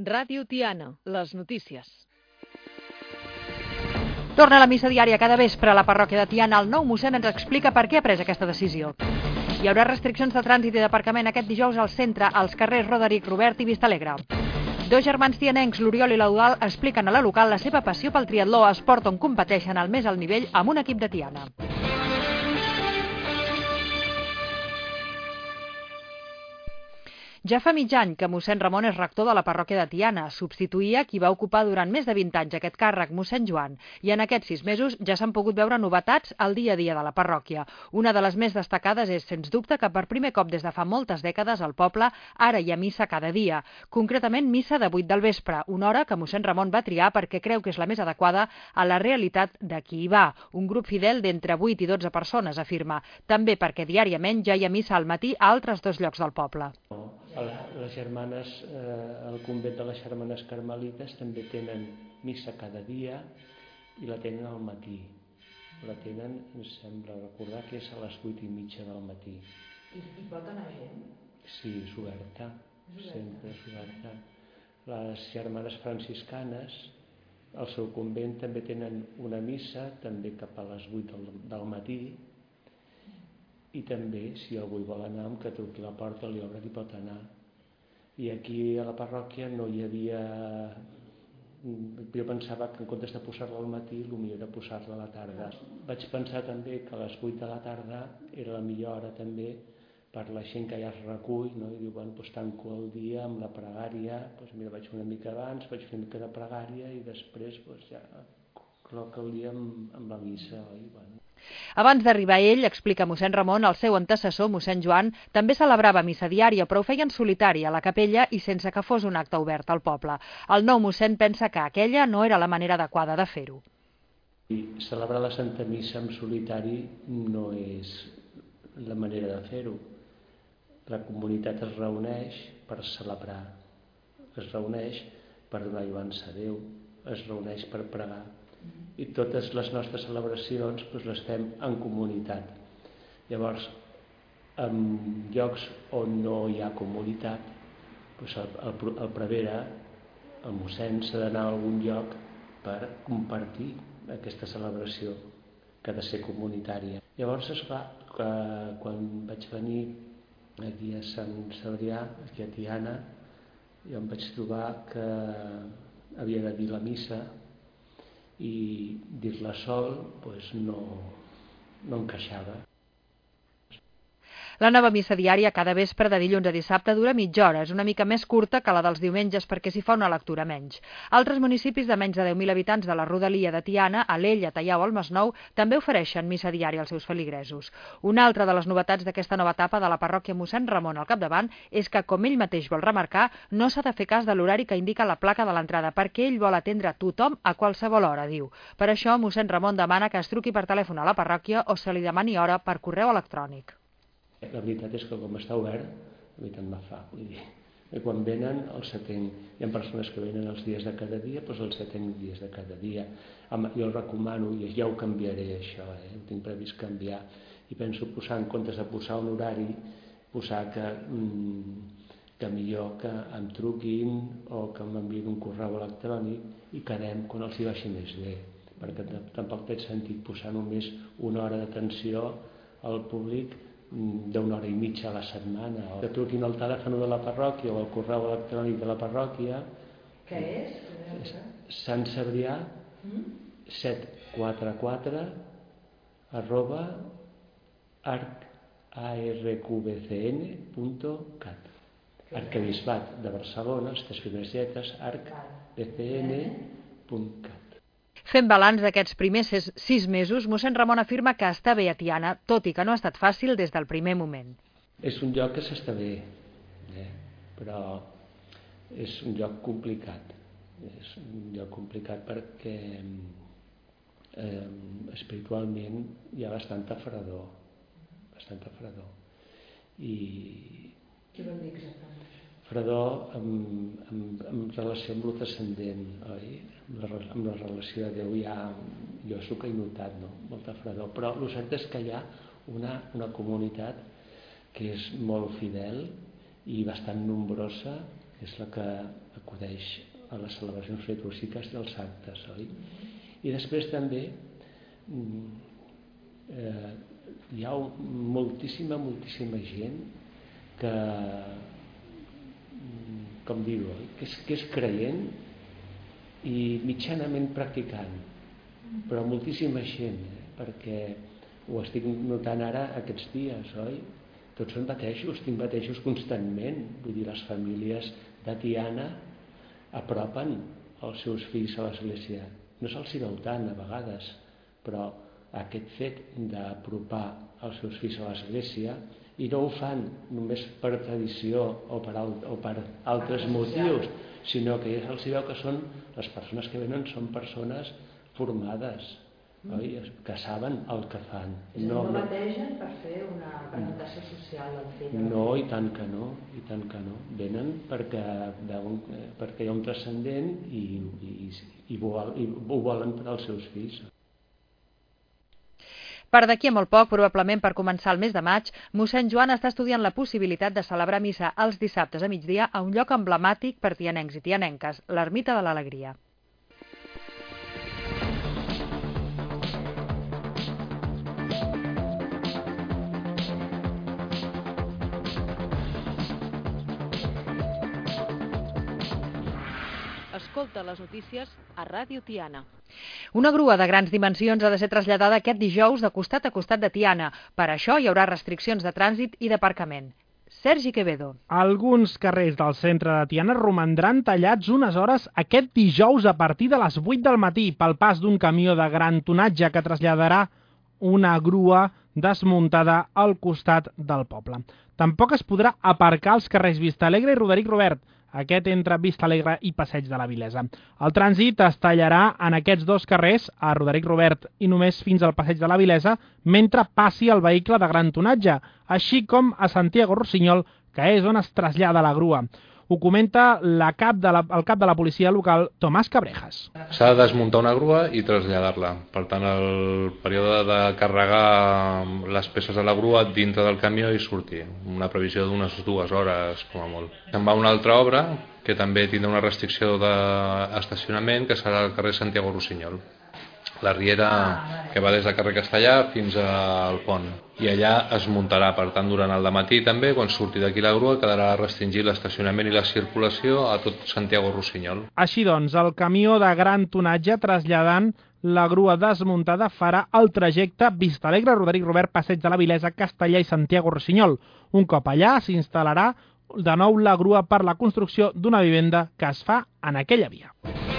Ràdio Tiana, les notícies. Torna a la missa diària cada vespre a la parròquia de Tiana. El nou mossèn ens explica per què ha pres aquesta decisió. Hi haurà restriccions de trànsit i d'aparcament aquest dijous al centre, als carrers Roderic Robert i Vistalegre. Dos germans tianencs, l'Oriol i l'Eudald, expliquen a la local la seva passió pel triatló, esport on competeixen al més alt nivell amb un equip de Tiana. Ja fa mig any que mossèn Ramon és rector de la parròquia de Tiana. Substituïa qui va ocupar durant més de 20 anys aquest càrrec, mossèn Joan, i en aquests 6 mesos ja s'han pogut veure novetats al dia a dia de la parròquia. Una de les més destacades és, sens dubte, que per primer cop des de fa moltes dècades al poble ara hi ha missa cada dia. Concretament, missa de 8 del vespre, una hora que mossèn Ramon va triar perquè creu que és la més adequada a la realitat de qui hi va. Un grup fidel d'entre 8 i 12 persones, afirma. També perquè diàriament ja hi ha missa al matí a altres 2 llocs del poble. Les germanes, el convent de les germanes carmelites també tenen missa cada dia i la tenen al matí. La tenen, em sembla recordar que és a les 8:30 del matí. I pot anar gent? Sí, és oberta, sempre és oberta. Les germanes franciscanes, al seu convent també tenen una missa, també cap a les 8 del matí, i també, si algú hi vol anar, que truqui a la porta, li obre i pot anar. I aquí a la parròquia no hi havia... Jo pensava que en comptes de posar-la al matí, el millor era posar-la a la tarda. Vaig pensar també que a les 8 de la tarda era la millor hora també per la gent que ja es recull, no? I diu, bueno, doncs tanco el dia amb la pregària, doncs mira, vaig una mica abans, vaig fer una mica de pregària i després doncs ja col·loca el dia amb la missa, oi? Bueno. Abans d'arribar ell, explica mossèn Ramon, el seu antecessor, mossèn Joan, també celebrava missa diària, però ho feia en solitari a la capella i sense que fos un acte obert al poble. El nou mossèn pensa que aquella no era la manera adequada de fer-ho. Celebrar la Santa Missa en solitari no és la manera de fer-ho. La comunitat es reuneix per celebrar, es reuneix per donar lloança a Déu, es reuneix per pregar. I totes les nostres celebracions doncs, les fem en comunitat. Llavors, en llocs on no hi ha comunitat, doncs el prevere, el mossèn, s'ha d'anar a algun lloc per compartir aquesta celebració, que ha de ser comunitària. Llavors, esclar, quan vaig venir aquí a Sant Cebrià, aquí a Tiana, jo em vaig trobar que havia de dir la missa i dir-la sol doncs no encaixava. La nova missa diària cada vespre de dilluns a dissabte dura mitja hora. És una mica més curta que la dels diumenges perquè s'hi fa una lectura menys. Altres municipis de menys de 10.000 habitants de la rodalia de Tiana, Alella, Teià o el Masnou, també ofereixen missa diària als seus feligresos. Una altra de les novetats d'aquesta nova etapa de la parròquia mossèn Ramon al capdavant és que, com ell mateix vol remarcar, no s'ha de fer cas de l'horari que indica la placa de l'entrada, perquè ell vol atendre tothom a qualsevol hora, diu. Per això, mossèn Ramon demana que es truqui per telèfon a la parròquia o se li demani hora per correu electrònic. La veritat és que com està obert, la veritat me fa. Vull dir, quan venen els atenc. Hi ha persones que venen els dies de cada dia, doncs els atenc dies de cada dia. Jo el recomano, i ja ho canviaré això, ho tinc previst canviar, i penso posar, en comptes de posar un horari, posar que millor que em truquin o que m'enviïn un correu electrònic i quedem quan els hi vagi més bé, perquè tampoc té sentit posar només una hora d'atenció al públic d'una hora i mitja a la setmana, o que truquin al telèfon de la parròquia o al correu electrònic de la parròquia. Què és? Sant Cebrià 744 @arqbcn.cat. Arquebisbat de Barcelona, les 3 primeres lletres, arqbcn.cat. Fent balanç d'aquests primers 6 mesos, mossèn Ramon afirma que està bé a Tiana, tot i que no ha estat fàcil des del primer moment. És un lloc que s'està bé, però és un lloc complicat. És un lloc complicat perquè espiritualment hi ha bastanta fredor. Què vol dir exactament? Fredor en relació amb el transcendent, oi? Amb la relació de Déu jo és el que he notat, no? Molta fredor, però el cert és que hi ha una comunitat que és molt fidel i bastant nombrosa, és la que acudeix a les celebracions litúrgiques dels actes, oi? I després també hi ha moltíssima gent que, com dir-ho, que és creient i mitjanament practicant, però moltíssima gent, perquè ho estic notant ara aquests dies, oi? Tots són batejos, tinc batejos constantment, vull dir, les famílies de Tiana apropen els seus fills a l'església. No se'ls veu tant a vegades, però aquest fet d'apropar els seus fills a l'església, i no ho fan només per tradició o per altres motius, sinó que ja se'ls veu que són, les persones que venen són persones formades, oi? Que saben el que fan. No bategen per fer una presentació social del fill. No, i tant que no. Venen perquè hi ha un transcendent i ho volen per als seus fills. Per d'aquí a molt poc, probablement per començar el mes de maig, mossèn Joan està estudiant la possibilitat de celebrar missa els dissabtes a migdia a un lloc emblemàtic per tianencs i tianenques, l'Ermita de l'Alegria. Escolta les notícies a Ràdio Tiana. Una grua de grans dimensions ha de ser traslladada aquest dijous de costat a costat de Tiana. Per això hi haurà restriccions de trànsit i d'aparcament. Sergi Quevedo. Alguns carrers del centre de Tiana romandran tallats unes hores aquest dijous a partir de les 8 del matí pel pas d'un camió de gran tonatge que traslladarà una grua desmuntada al costat del poble. Tampoc es podrà aparcar als carrers Vistalegre i Roderic Robert, aquest entre Vistalegre i Passeig de la Vilesa. El trànsit es tallarà en aquests dos carrers, a Roderic Robert i només fins al Passeig de la Vilesa, mentre passi el vehicle de gran tonatge, així com a Santiago Rossinyol, que és on es trasllada la grua. Ho comenta el cap de la policia local, Tomàs Cabrejas. S'ha de desmuntar una grua i traslladar-la. Per tant, el període de carregar les peces de la grua dintre del camió i sortir. Una previsió d'unes 2 hores, com a molt. Se'n va una altra obra, que també tindrà una restricció d'estacionament, que serà al carrer Santiago Rossinyol. La riera que va des del carrer Castellà fins al pont. I allà es muntarà, per tant, durant el dematí també, quan surti d'aquí la grua, quedarà restringit l'estacionament i la circulació a tot Santiago Rossinyol. Així doncs, el camió de gran tonatge traslladant la grua desmuntada farà el trajecte Vistalegre, Roderic Robert, Passeig de la Vilesa, Castellà i Santiago Rossinyol. Un cop allà s'instal·larà de nou la grua per la construcció d'una vivenda que es fa en aquella via.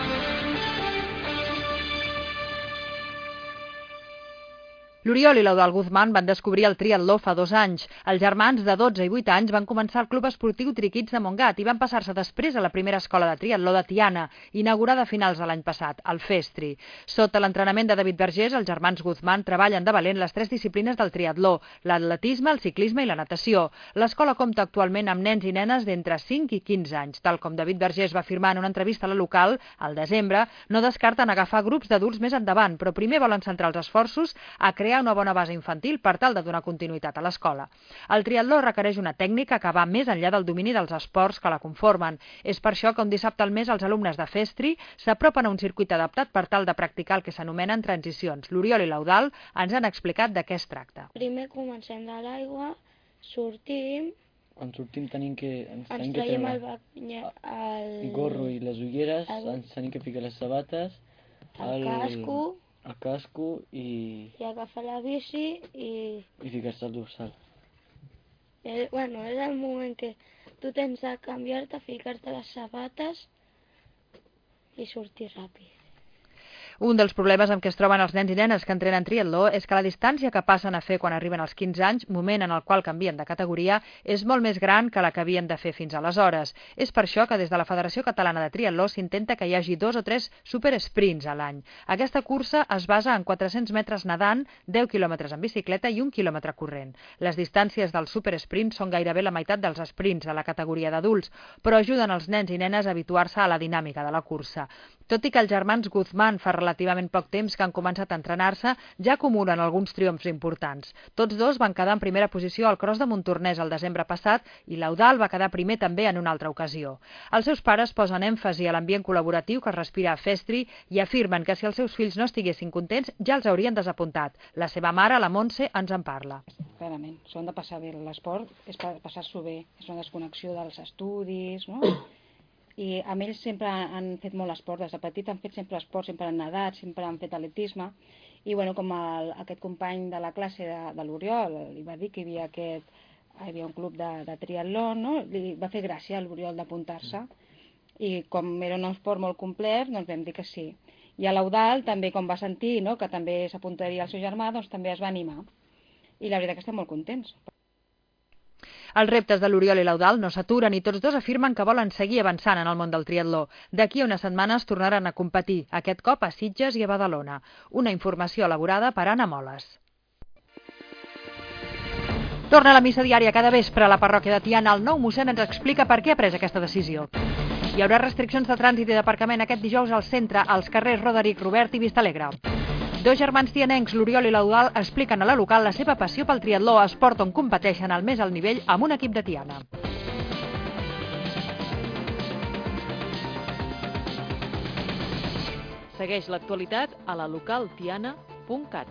L'Oriol i l'Eudald Guzmán van descobrir el triatló fa 2 anys. Els germans de 12 i 8 anys van començar el Club Esportiu Triquits de Montgat i van passar-se després a la primera escola de triatló de Tiana, inaugurada a finals de l'any passat, el Festri. Sota l'entrenament de David Vergés, els germans Guzmán treballen de valent les 3 disciplines del triatló, l'atletisme, el ciclisme i la natació. L'escola compta actualment amb nens i nenes d'entre 5 i 15 anys. Tal com David Vergés va afirmar en una entrevista a la local, al desembre, no descarten agafar grups d'adults més endavant, però primer volen centrar els esforços a crear una bona base infantil per tal de donar continuïtat a l'escola. El triatló requereix una tècnica que va més enllà del domini dels esports que la conformen. És per això que un dissabte al mes els alumnes de Festri s'apropen a un circuit adaptat per tal de practicar el que s'anomenen transicions. L'Oriol i l'Eudald ens han explicat de què es tracta. Primer comencem de l'aigua, sortim... Quan sortim tenim que traiem el gorro i les ulleres, ens tenim que ficar les sabates, el casco i agafar la bici i ficar-se al dorsal. És el moment que tu tens de canviar-te, ficar-te les sabates i sortir ràpid. Un dels problemes amb què es troben els nens i nenes que entrenen triatló és que la distància que passen a fer quan arriben als 15 anys, moment en el qual canvien de categoria, és molt més gran que la que havien de fer fins aleshores. És per això que des de la Federació Catalana de Triatló s'intenta que hi hagi 2 o 3 supersprints a l'any. Aquesta cursa es basa en 400 metres nedant, 10 quilòmetres en bicicleta i 1 quilòmetre corrent. Les distàncies dels supersprints són gairebé la meitat dels sprints de la categoria d'adults, però ajuden els nens i nenes a habituar-se a la dinàmica de la cursa. Tot i que els germans Guzmán, Ferralà relativament poc temps que han començat a entrenar-se, ja acumulen alguns triomfs importants. Tots dos van quedar en primera posició al Cross de Montornès el desembre passat i l'Eudald va quedar primer també en una altra ocasió. Els seus pares posen èmfasi a l'ambient col·laboratiu que es respira a Festri i afirmen que si els seus fills no estiguessin contents ja els haurien desapuntat. La seva mare, la Montse, ens en parla. Clarament, s'ho han de passar bé. L'esport és per passar-s'ho bé, és una desconnexió dels estudis, no? I amb ells sempre han fet molt esport, des de petit han fet sempre esport, sempre han nedat, sempre han fet atletisme, i bueno, com aquest company de la classe de l'Oriol li va dir que hi havia un club de triatló, no? Li va fer gràcia a l'Oriol d'apuntar-se, i com era un esport molt complet, doncs vam dir que sí. I a l'Eudald també, com va sentir, no?, que també s'apuntaria el seu germà, doncs també es va animar. I la veritat que estem molt contents. Els reptes de l'Oriol i l'Eudald no s'aturen i tots dos afirmen que volen seguir avançant en el món del triatló. D'aquí a unes setmanes tornaran a competir, aquest cop a Sitges i a Badalona. Una informació elaborada per Anna Moles. Torna a la missa diària cada vespre a la parròquia de Tiana. El nou mossèn ens explica per què ha pres aquesta decisió. Hi haurà restriccions de trànsit i d'aparcament aquest dijous al centre, als carrers Roderic Robert i Vistalegre. Dos germans tianencs, l'Oriol i l'Eudald, expliquen a la local la seva passió pel triatló, esport on competeixen al més alt nivell amb un equip de Tiana. Segueix l'actualitat a la localtiana.cat.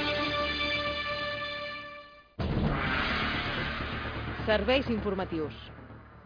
Serveis informatius.